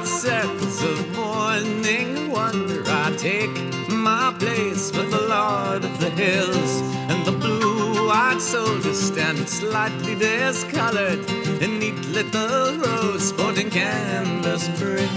circles of morning wonder, I take my place with the Lord of the Hills, and the blue-eyed soldiers stand slightly discolored in neat little rows sporting canvas frills.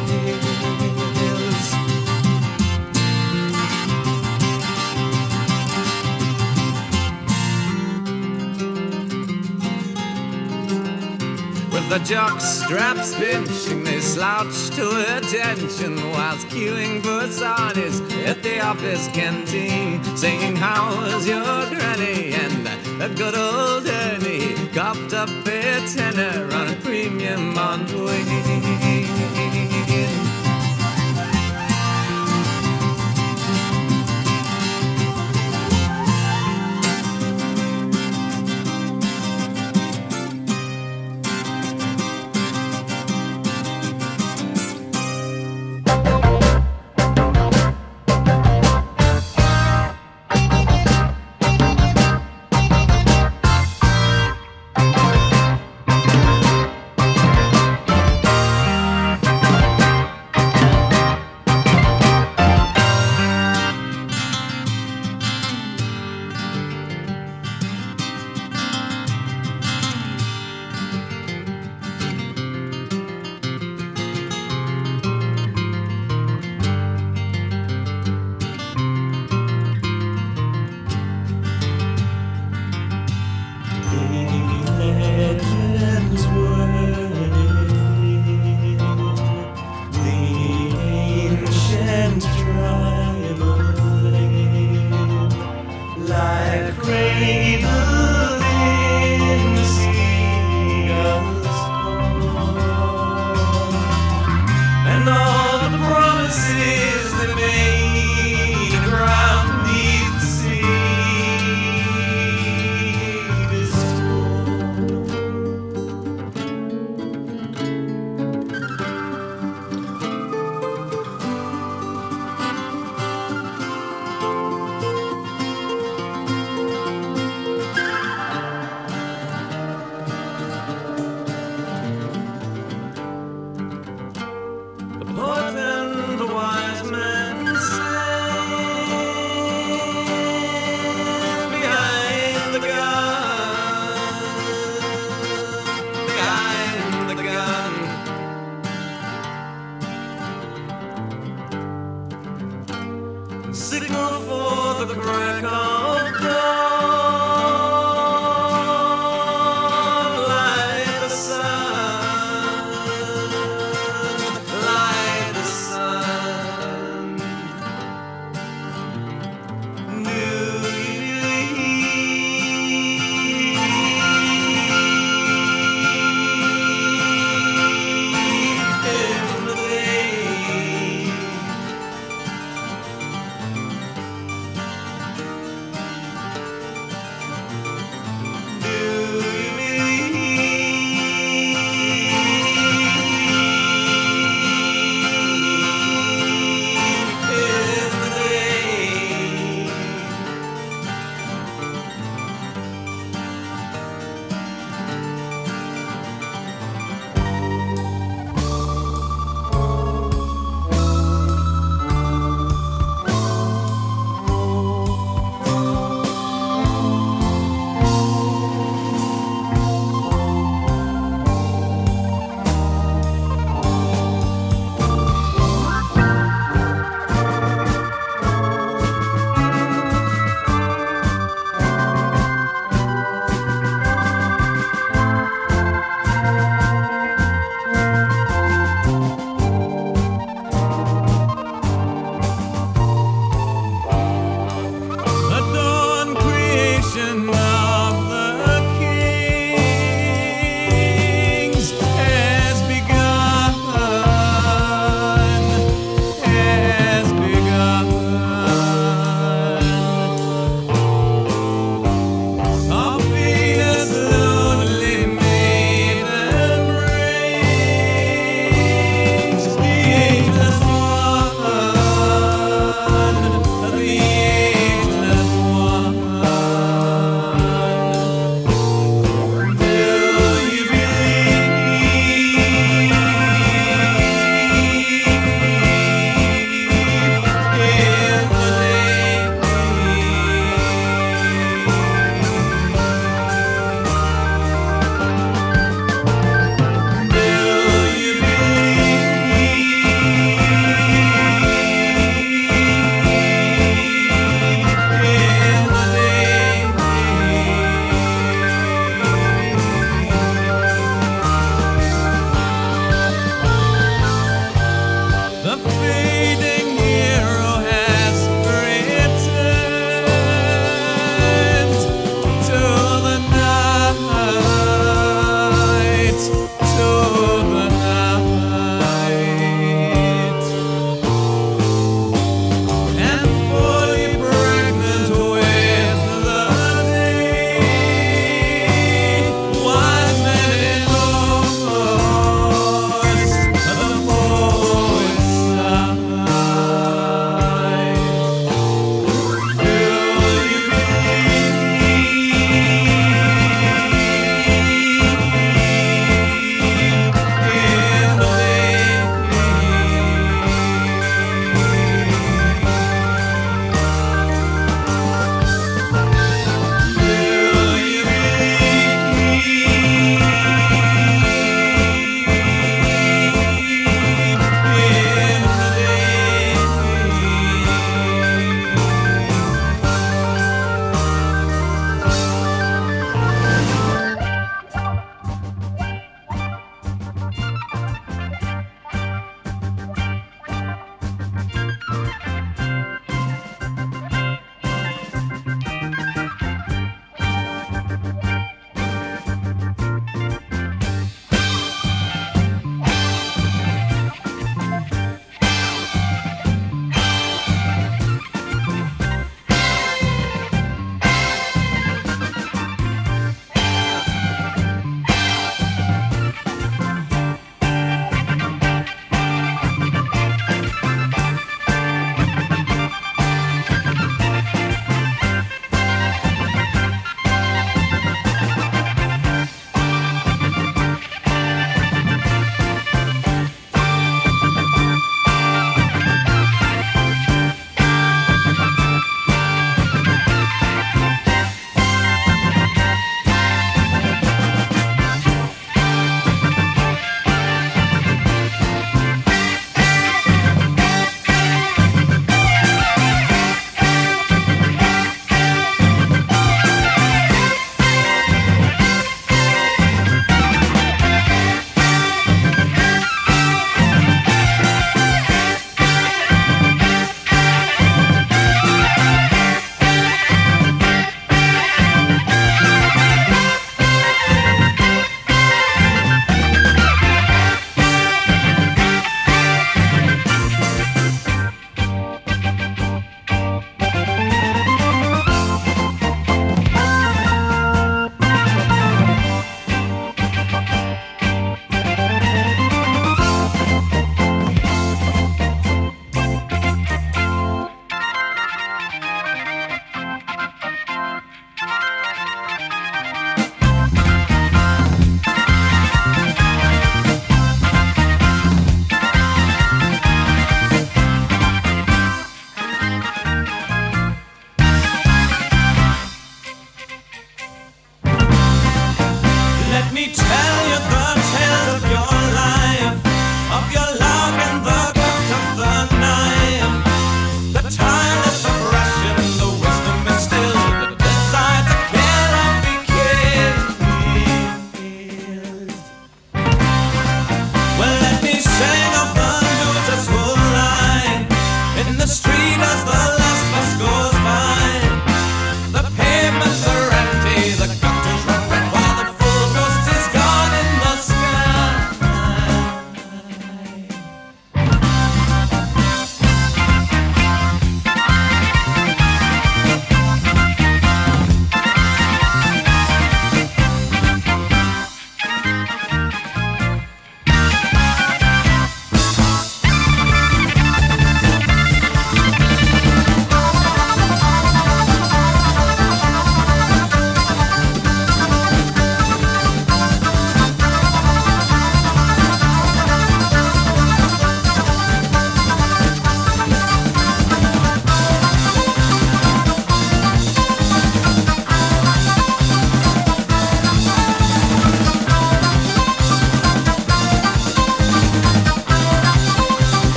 With the jock straps pinching, they slouch to attention whilst queuing for sarnies at the office canteen, saying, "How's your granny?" and a good old Ernie coughed up a tenner on a premium on wing.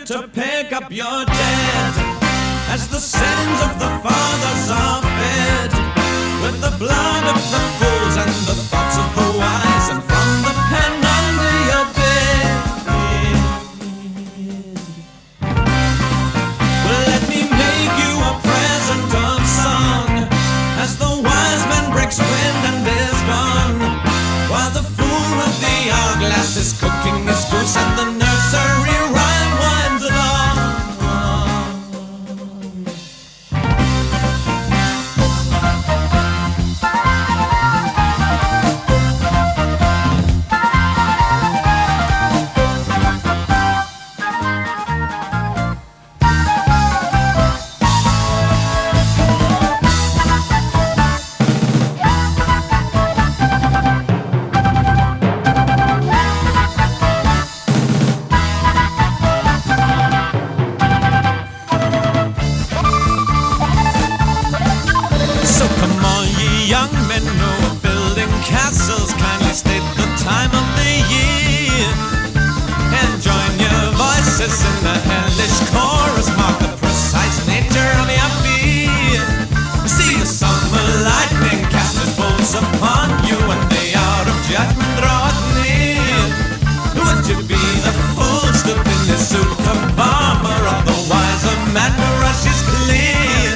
to pick up your dead, as the sins of the fathers are fed with the blood of the fools and the thoughts of the wise, and from the pen under your bed. Well, let me make you a present of song, as the wise man breaks wind and is gone, while the fool with the hourglass is cooking his goose and the nursery rhyme winds along. Young men who are building castles, kindly state the time of the year, and join your voices in the hellish chorus, mark the precise nature of your fear. See the summer lightning cast its bolts upon you, and the hour of judgment draweth near. Would you be the fool stoop in this suit of armor, or the wiser man who rushes clear?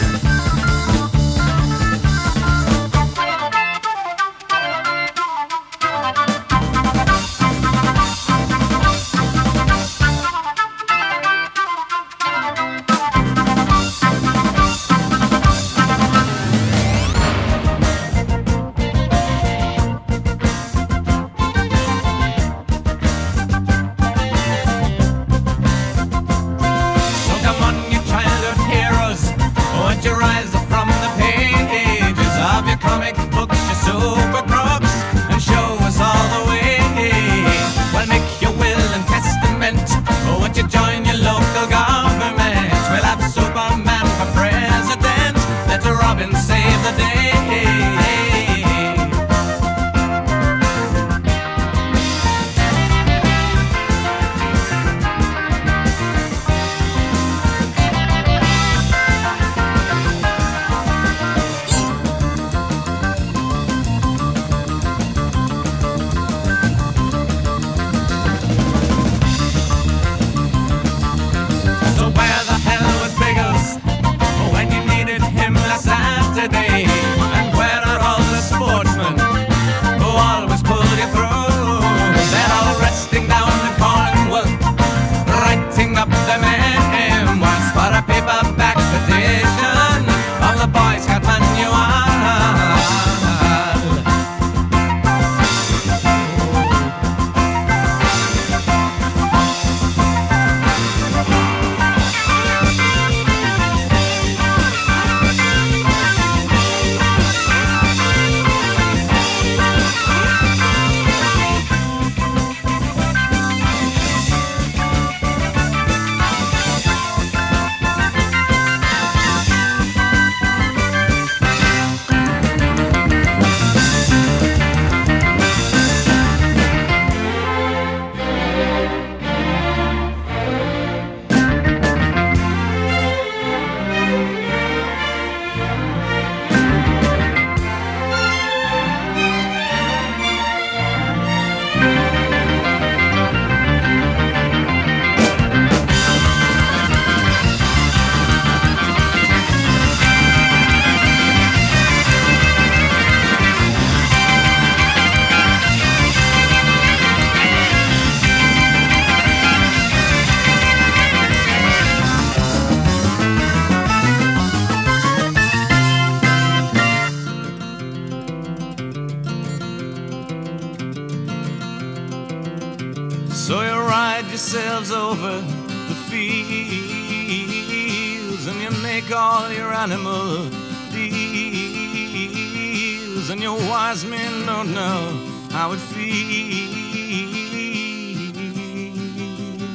You rise from the pages of your comic books, your super crooks, and show us all the way. Well, make your will and testament. Won't you join your local government? We'll have Superman for president. Let Robin save the day. And where are all the sportsmen who always pull you through? They're all resting down in Cornwall, writing up the memoirs for a paperback edition of the Boy Scout Manual. So you ride yourselves over the fields, and you make all your animal deals, and your wise men don't know how it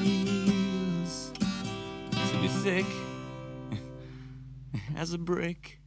feels to be thick as a brick.